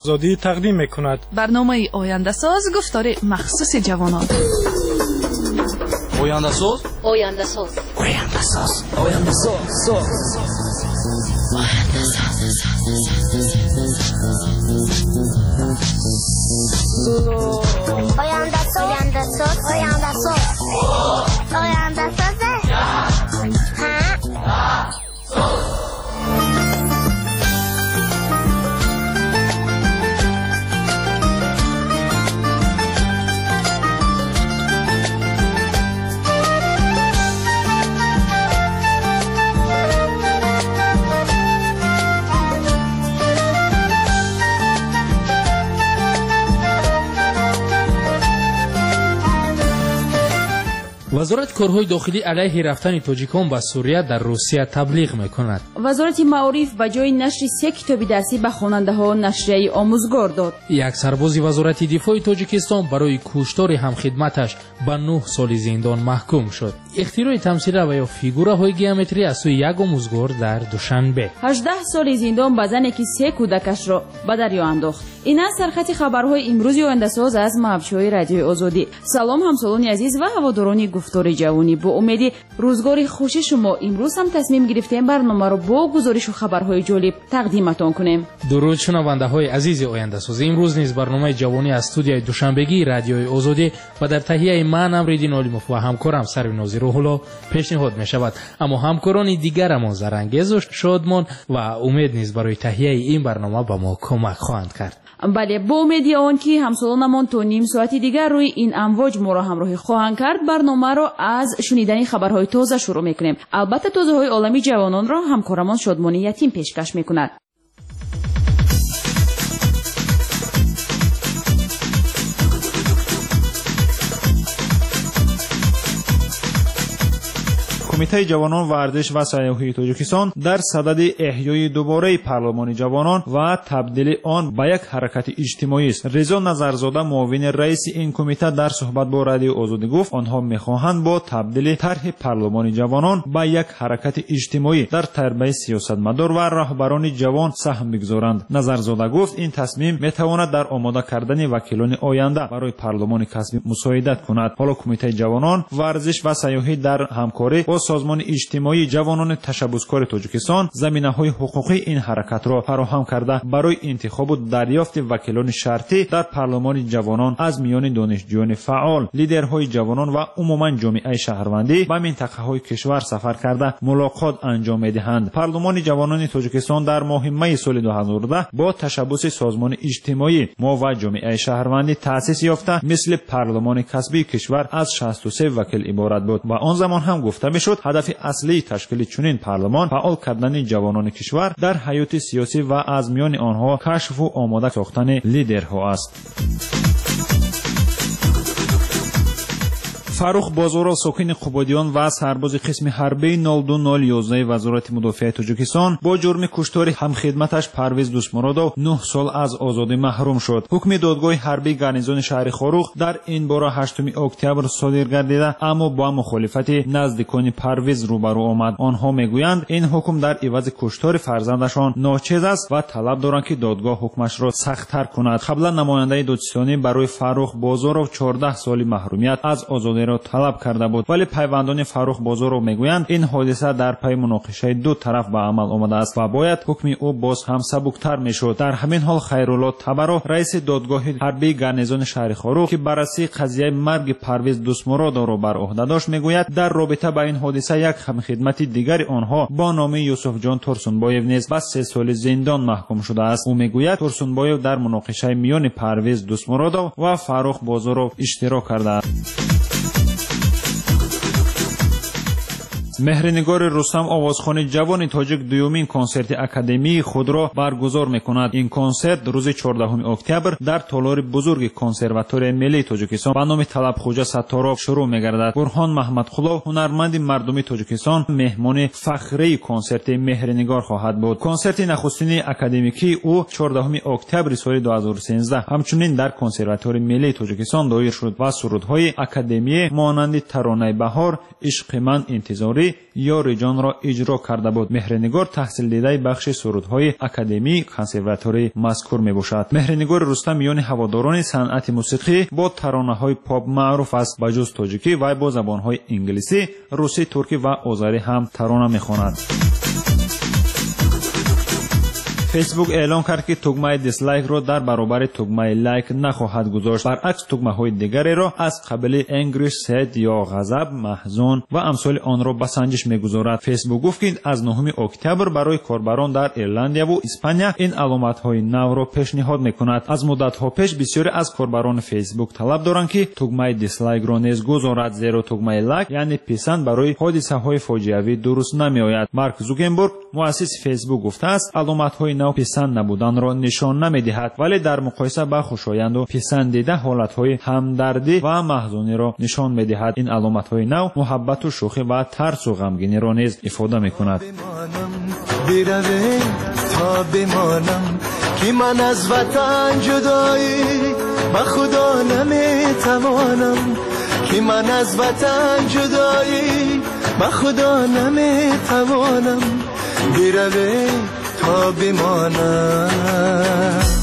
آزادی تقدیم می‌کند. برنامه آینده ساز گفتار مخصوص جوانان. آینده ساز، آینده ساز، آینده ساز، آینده ساز، آینده ساز، آینده ساز، آینده ساز، آینده ساز. وزارت کارهای داخلی علیه رفتن تاجیکان به سوریه در روسیه تبلیغ میکند. وزارت معارف به جای نشر 3 کتاب درسی به خواننده‌ها نشریه آموزگار داد. یک سرباز وزارت دفاع تاجیکستان برای کشتار همخدمتش به 9 سال زندان محکوم شد. اختراع تمثیل و یا فیگورهای گئومتری از سوی یک آموزگار در دوشنبه. 18 سال زندان به زنی که 3 کودکش را به دریا انداخت. این است سرخط خبرهای امروز آینده ساز از مبچه‌های رادیو آزادی. سلام همسالان عزیز و هواداران گفتار جوانی، با امید روزگار خوش شما امروز هم تصمیم گرفتیم برنامه را با گزارش و خبرهای جالب تقدیمتان کنیم. درود شنونده‌های عزیز آینده ساز. امروز نیز برنامه جوانی از استودیوی دوشنبگی رادیو آزادی و در تهیه من امریدین علیموف و همکارم سرویناز روح‌الله پیشنهاد می‌شود. اما همکاران دیگرمان زرانگیز و شادمان و امید نیز برای تهیه این برنامه به ما کمک خواهند کرد. بله، با امید آن که همسالانمان تا نیم ساعتی دیگر روی این امواج ما را همراهی خواهند کرد، برنامه را از شنیدن خبرهای تازه شروع می‌کنیم. البته تازه‌های عالمی جوانان را همکارمان شادمانی یتیم پیشکش می‌کند. کمیته جوانان ورزش و سیاحی تاجیکستان در صدد احیای دوباره پارلمان جوانان و تبدیل آن به یک حرکت اجتماعی است. رضا نظرزاده معاون رئیس این کمیته در صحبت با رادیو آزادی گفت آنها می‌خواهند با تبدیل طرح پارلمان جوانان به یک حرکت اجتماعی در تربیت سیاستمدار و رهبران جوان سهم بگذارند. نظرزاده گفت این تصمیم می‌تواند در آماده کردن وکیلان آینده برای پارلمان کسبی مساعدت کند. حالا کمیته جوانان ورزش و سیاحی در همکاری با سازمان اجتماعی جوانان تشبثکار تاجیکستان زمینه‌های حقوقی این حرکت را فراهم کرده برای انتخاب و دریافت وکیلان شرطی در پارلمان جوانان از میان دانشجویان فعال، لیدرهای جوانان و عموما جامعه شهروندی به منطقه‌های کشور سفر کرده ملاقات انجام می‌دهند. پارلمان جوانان تاجیکستان در ماه می سال 2010 با تشبث سازمان اجتماعی ما و جامعه شهروندی تأسیس یافته مثل پارلمان کسبی کشور از 63 وکیل عبارت بود و آن زمان هم گفته می‌شد هدف اصلی تشکیل چنین پارلمان فعال کردن جوانان کشور در حیات سیاسی و از میان آنها کشف و آماده ساختن لیدرها است. فاروق بازارال ساکن قبادیان و سرباز قسم حربی 02011 وزارت مدافع تاجیکستان با جرم کشتار همخدمتش پرویز دوستمرادov 9 سال از آزادی محروم شد. حکم دادگاه حربی گارنیزون شهر خاروخ در این باره 8 اکتبر صادر گردیده اما با مخالفت نزدیکان پرویز روبرو آمد. آنها میگویند این حکم در عوض کشتار فرزندشان ناچیز است و طلب دارند که دادگاه حکمش را سخت‌تر کند. قبلا نماینده دادستانی برای فاروق بازارال 14 سال محرومیت از آزادی را طلب کرده بود، ولی پیوندان فاروق بازارال میگویند این حادثه در پی مناقشه دو طرف به عمل آمده است و باید حکم او باز هم سبکتر میشد. در همین حال خیرالله تبرو رئیس دادگاه حربی گارنیزون شهر خاروخ که بررسی قضیه مرگ پرویز دوستمرادov را بر عهده داشت میگوید در رابطه با این حادثه یک همخدمت دیگر آنها با نام یوسف جان تورسونبایو نیز به 3 سال زندان محکوم شده است. او میگوید تورسونبایو در مناقشه میان پرویز دوستمرادov و فاروق بازارال اشتراک کرده است. مهرنگار رستم آوازخوان جوان تاجیک دومین کنسرت اکادمی خود را برگزار میکند. این کنسرت روز 14 اکتبر در تالار بزرگ کنسرواتوری ملی تاجیکستان به نام طلبخوجا ستارov شروع میگردد. برهان محمدقلو هنرمند مردمی تاجیکستان مهمان فخری کنسرت مهرنگار خواهد بود. کنسرت نخستین اکادمیکی او 14 اکتبر سال 2013 همچنین در کنسرواتوری ملی تاجیکستان دایر شد و سرودهای اکادمی مانند ترانه بهار، عشق من انتظاری، یا رجان را اجرا کرده بود. مهرنگار تحصیل دیده بخش سرودهای اکادمی کنسرواتوری مذکور میباشد. مهرنگار رستم میان هواداران صنعت موسیقی با ترانه‌های پاپ معروف است. به جز تاجیکی وی با زبان‌های انگلیسی، روسی، ترکی و آذری هم ترانه میخواند. فیسبوک اعلام کرد که تگمه دیسلایک را در برابر تگمه لایک نخواهد گذاشت. برعکس تگمه‌های دیگری را از قبیل انگریش، سد یا غضب، محزون و امثال آن را به سنجش میگذارد. فیسبوک گفت که از 9 اکتبر برای کاربران در ایرلندیا و اسپانیا این علامت‌های نو را پیشنهاد میکند. از مدت‌ها پیش بسیاری از کاربران فیسبوک طلب دارند که تگمه دیسلایک را نیز گذارد، زیرا تگمه لایک یعنی پسند برای حادثه‌های فاجعه‌ای درست نمی‌آید. مارک زوکربرگ مؤسس فیسبوک گفته است علامت‌های نو پسند نبودن را نشان نمی‌دهد، ولی در مقایسه با خوشایند و پسندیده حالت‌های همدردی و محزونی را نشان می‌دهد. این علامت‌های نو محبت و شوخی و ترس و غمگینی را نیز ifade می‌کند. بیروه تا بمانم که من از وطن جدایی با خدا نمیتوانم، که من از وطن جدایی با خدا نمیتوانم، بیروه تا بمانم.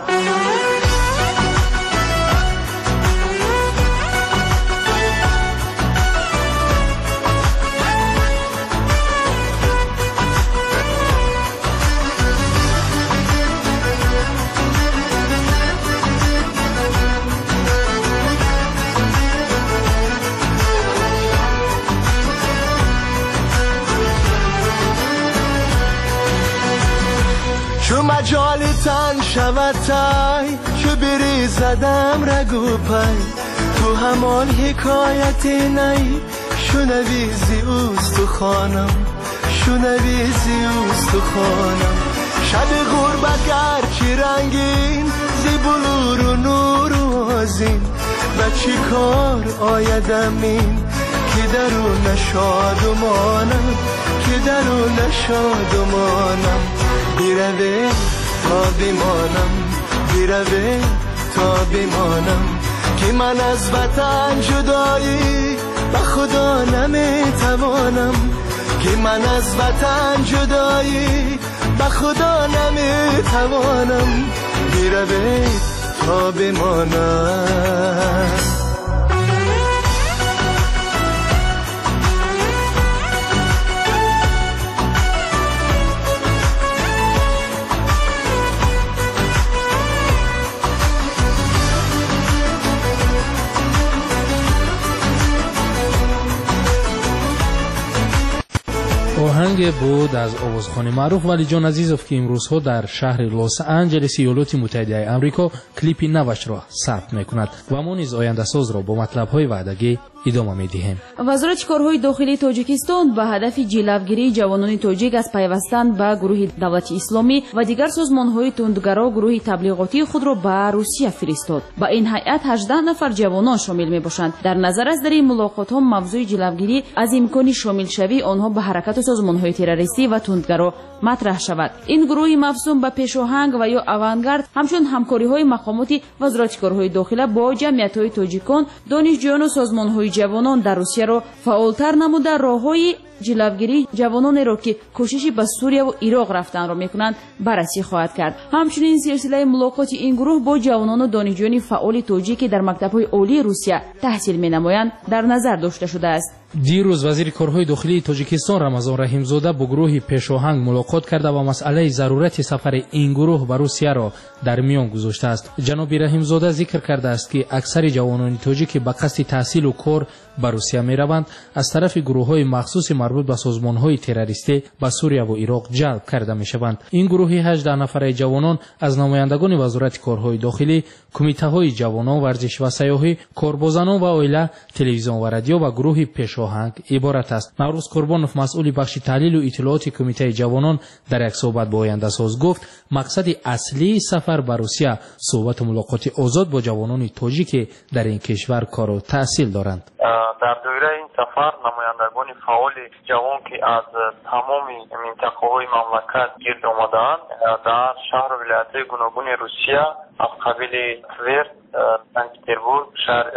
چو مجال تن شود تای، چو بری زدم رگو پای، تو همان حکایت نی، شنوی زی اوست و خانم، شنوی زی اوست و خانم. شب غربت گرچه رنگین، زی بلور و نور و آزین، و چی کار آیدم این که درو نشاد و مانم، که درو نشاد و مانم. بیروه تا بمانم، بیروه تا بمانم، که من از وطن جدایی با خدا نمیتوانم، که من از وطن جدایی با خدا نمیتوانم، بیروه تا بمانم. آهنگ بود از آوازخوان معروف ولی جان عزیزوف که امروزها در شهر لس آنجلس ایالات متحده آمریکا کلیپی نوش را ثبت میکند و ما نیز آینده ساز را با مطلب‌های وعدگی ادامه میدهیم. وزارت کارهای داخلی تاجیکستان به هدف جلوگیری جوانان تاجیک از پیوستن به گروه دولت اسلامی و دیگر سازمان‌های تندگرا گروه تبلیغاتی خود را به روسیه فرستاد. با این هیئت 18 نفر جوانان شامل میباشند. در نظر است در این ملاقات‌ها موضوع جلوگیری از امکان شامل شوی آنها به حرکت سازمان‌های تروریستی و تندگرا مطرح شود. این گروه مفهوم به پیشاهنگ و یا آوانگارد همچون همکاری‌های مقامات وزارت کارهای داخلی با جمعیت‌های تاجیکان، دانشجویان و سازمان‌های جوانان در روسیه را فعالتر نموده راه‌های جلوگیری جوانان را که کوششی به سوریه و عراق رفتن را میکنند بررسی خواهد کرد. همچنین سلسله ملاقات این گروه با جوانان و دانشجویان فعال تاجیک که در مکتب‌های عالی روسیه تحصیل می‌نمایند در نظر داشته شده است. دیروز وزیر کارهای داخلی تاجیکستان رمضان رحیمزاده با گروه پیشاهنگ ملاقات کرده و مسئله ضرورت سفر این گروه به روسیه را در میان گذاشته است. جناب رحیمزاده ذکر کرده است که اکثر جوانان تاجیک به قصد تحصیل و کار به روسیه می‌روند از طرف گروه‌های مخصوص مربوط به سازمان‌های تروریستی به سوریه و عراق جلب کرده می‌شوند. این گروه 18 نفره جوانان از نمایندگان وزارت کارهای داخلی، کمیته‌های جوانان، ورزش و سیاحی، کاربازان و عائله، تلویزیون و رادیو و گروه پیشاهنگ عبارت است. نوروز قربانوف مسئول بخش تحلیل و اطلاعات کمیته جوانان در یک صحبت با آینده ساز گفت مقصد اصلی سفر به روسیه صحبت و ملاقات آزاد با جوانان تاجیک در این کشور کار و تحصیل دارند. در دوره این سفر نمایندگان фаъоли ҷавон ки аз тамоми минтақаҳои мамлакат гирд омадаанд дар шаҳру вилоятҳои гуногуни Русия аз қабили Тверд, Санкт-Петербург,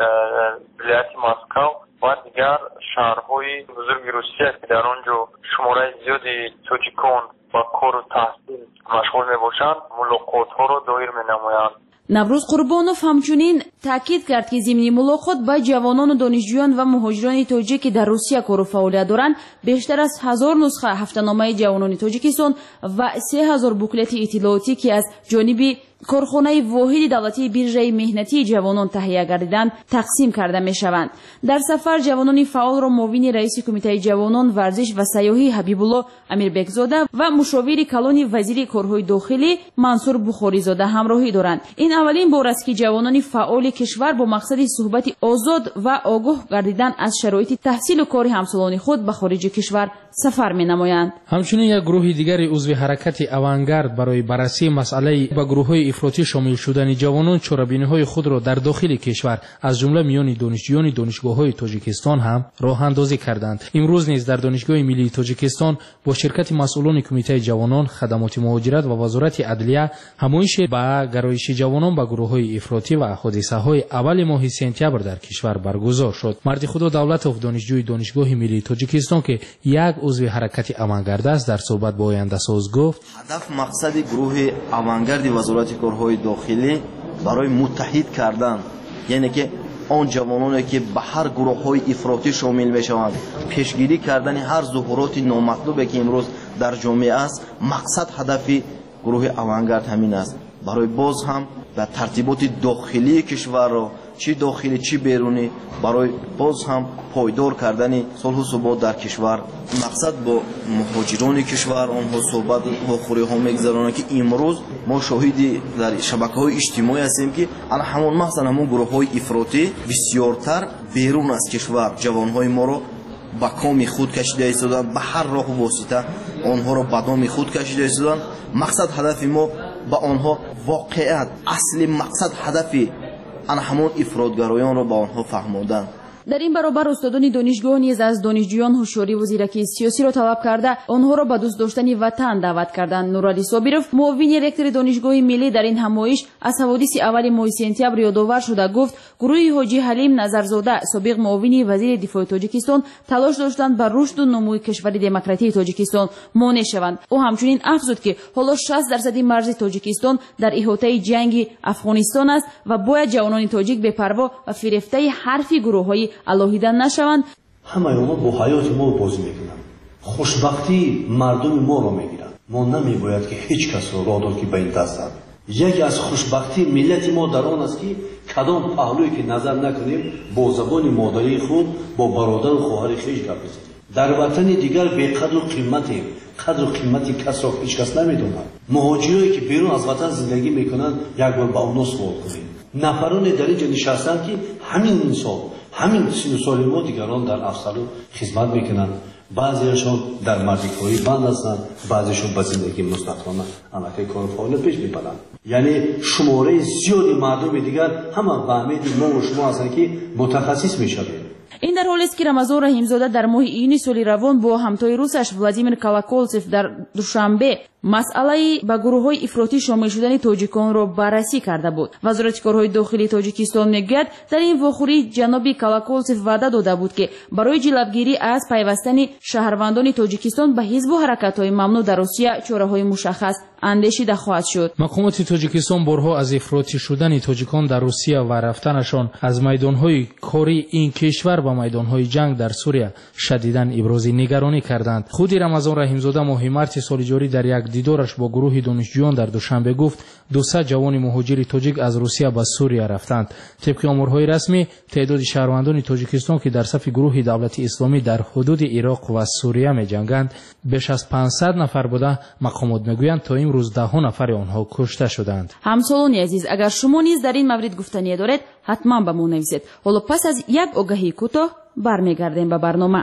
вилояти Москав ва дигар шаҳрҳои бузурги Русия ки дар он ҷо шумораи зиёди тоҷикон ба кору таҳсил машғул мебошанд, мулоқотҳоро доир менамоянд. наврӯз қурбонов ҳамчунин таъкид кард ки зимни мулоқот ба ҷавонону донишҷӯён ва муҳоҷирони тоҷик ки дар Русия кору фаъолият доранд бештар аз 1000 нусха ҳафтаномаи ҷавонони Тоҷикистон ва 3000 буклети иттилоотӣ ки аз ҷониби корхонаи воҳиди давлатии биржаи меҳнатии ҷавонон таҳия гардиданд тақсим карда мешаванд. дар сафар ҷавонони фаъолро муовини раиси кумитаи ҷавонон варзиш ва сайёҳӣ Ҳабибулло Амирбекзода ва мушовири калони вазири корҳои дохилӣ Мансур Бухоризода ҳамроҳӣ доранд. ин аввалин бор аст ки ҷавонони фаъоли кишвар бо мақсади суҳбати озод ва огоҳ гардидан аз шароити таҳсилу кори ҳамсолони худ ба хориҷи кишвар сафар менамоянд. ҳамчунин як гурӯҳи дигари узви ҳаракати авангард барои баррасии масъалаи ба гурӯҳҳои ифротӣ шомил шудани ҷавонон чорабиниҳои худро дар дохили кишвар аз ҷумла миёни донишҷӯёни донишгоҳҳои Тоҷикистон ҳам роҳандозӣ карданд. имрӯз низ дар донишгоҳи миллии Тоҷикистон бо ширкати масъулони кумитаи ҷавонон, хадамоти муҳоҷират ва вазорати адлия ҳамоиши ба гароиши ҷавонон ба гурӯҳҳои ифротӣ ва ҳодисаҳои аввали моҳи сентябр дар кишвар баргузор шуд. марди худо Давлатов донишҷӯи донишгоҳи миллии Тоҷикистон ки як узви ҳаракати авангард аст дар суҳбат бо Ояндасоз гуфт: ҳадаф мақсади гурӯҳи авангарди вазорати корҳои дохилӣ барои муттаҳид кардан, яъне ки он ҷавононе ки ба ҳар гурӯҳҳои ифротӣ шомил мешаванд, пешгирӣ кардани ҳар зуҳуроти номатлубе ки имрӯз дар ҷомеа аст. мақсад ҳадафи гурӯҳи авангард ҳамин аст, барои боз ҳам ба тартиботи дохилии кишварро чӣ дохилӣ чӣ берунӣ барои боз ҳам пойдор кардани солҳу субот дар кишвар. мақсад бо муҳоҷирони кишвар онҳо суҳбат вохӯриҳо мегзаронанд ки имрӯз мо шоҳиди дар шабакаҳои иҷтимоӣ ҳастем ки ана ҳамон махсан ҳамон гурӯҳҳои ифротӣ бисёртар берун аз кишвар ҷавонҳои моро ба коми худ кашида истоданд, ба ҳар роҳу восита онҳоро ба доми худ кашида истоданд. мақсад ҳадафи мо ба онҳо воқеат асли мақсад ҳадафи ана ҳамон ифротгароёнро ба онҳо фаҳмодан. дар ин баробар устодони донишгоҳ низ аз донишҷӯён ҳушёриву зиракии сиёсиро талаб карда онҳоро ба дӯст доштани ватан даъват карданд. Нуралӣ Собиров, муовини ректори донишгоҳи миллӣ, дар ин ҳамоиш аз ҳаводиси аввали моҳи сентябр ёдовар шуда гуфт: гурӯҳи Ҳоҷӣ Ҳалим Назарзода, собиқ муовини вазири дифои Тоҷикистон, талош доштанд ба рушду нумӯи кишвари демократии Тоҷикистон монеъ шаванд. ӯ ҳамчунин афзуд ки ҳоло 60% марзи Тоҷикистон дар иҳотаи ҷанги Афғонистон аст ва бояд ҷавонони тоҷик бепарво ва фирефтаи ҳарфи гурӯҳҳои алоҳида нашаванд. ҳамаи онҳо бо ҳаёти мо бозӣ мекунанд, хушбахтии мардуми моро мегиранд. мо намебояд ки ҳеҷ касро роҳ дод ки ба ин дастанд. яке аз хушбахтии миллати мо дар он аст ки кадом паҳлӯе ки назар накунем бо забони модарии худ бо бародару хоҳари хеш гап бизанем. дар ватани дигар беқадру қиматем, қадру қимати касро ҳеҷ кас намедонад. муҳоҷирое ки берун аз ватан зиндагӣ мекунанд, як бор ба онҳо суол кунем. нафароне дар ин ҷо нишастанд ки ҳамин инсон ҳамин сину соли мо дигарон дар афсалу хизмат мекунанд. баъзеашон дар мардикорӣ банд ҳастанд, баъзеашон ба зиндагии мустақилона амакай кору фаъолият пеш мебаранд. яъне шумораи зиёди мардуми дигар ҳама ба амеди мову шумо ҳастанд ки мутахассис мешавем. ин дар ҳолест ки Рамазон Раҳимзода дар моҳи июни соли равон бо ҳамтои русаш Владимир Колоколцев дар Душанбе масъалаи ба гурӯҳҳои ифротӣ шомил шудани тоҷиконро баррасӣ карда буд. вазорати корҳои дохилии Тоҷикистон мегӯяд, дар ин вохӯрӣ ҷаноби Колоколцев ваъда дода буд ки барои ҷилавгирӣ аз пайвастани шаҳрвандони Тоҷикистон ба ҳизбу ҳаракатҳои мамнӯъ дар Русия чораҳои мушаххас андешида хоҳад шуд. мақомоти Тоҷикистон борҳо аз ифротӣ шудани тоҷикон дар Русия ва рафтанашон аз майдонҳои кори ин кишвар ба майдонҳои ҷанг дар Сурия шадидан ибрози нигаронӣ карданд. худи Рамазон Раҳимзода моҳи марти соли ҷорӣ дар як дидораш бо гурӯҳи донишҷӯён дар Душанбе гуфт 200 ҷавони муҳоҷири тоҷик аз Русия ба Сурия рафтанд. табқи омурҳои расмӣ теъдоди шаҳрвандони Тоҷикистон ки дар сафи гурӯҳи давлати исломӣ дар ҳудуди Ироқ ва Сурия меҷанганд беш аз 500 нафар буда, мақомот мегӯянд то имрӯз даҳҳо нафари онҳо кушта шуданд. ҳамсолони азиз, агар шумо низ дар ин маврид гуфтание доред, ҳатман ба мо нависед. ҳоло пас аз як огаҳии кӯтоҳ бармегардем ба барнома.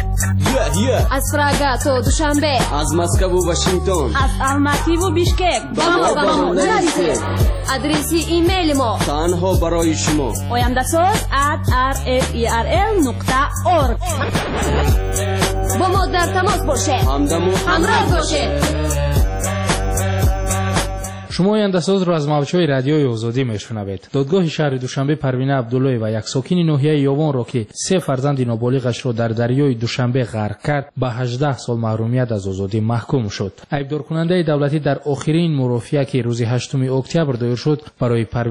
аз Прага то Душанбе, аз Москву Вашингтон, аз Алмативу Бишкек ба мо нависед. адреси имейли мо танҳо барои шумо oyandasоз@rferl.org با ما در تماس باشه. همراه باشه. شما آینده‌ساز را از موج‌های رادیوی آزادی میشنوید. دادگاه شهر دوشنبه پروینه عبدالله و یک ساکن ناحیه یاوان را که 3 فرزند نابالغش را در دریای دوشنبه غرق کرد به 18 سال محرومیت از آزادی محکوم شد. عیبدار کننده دولتی در آخرین مرافعه که روز 8 اکتبر دایر شد برای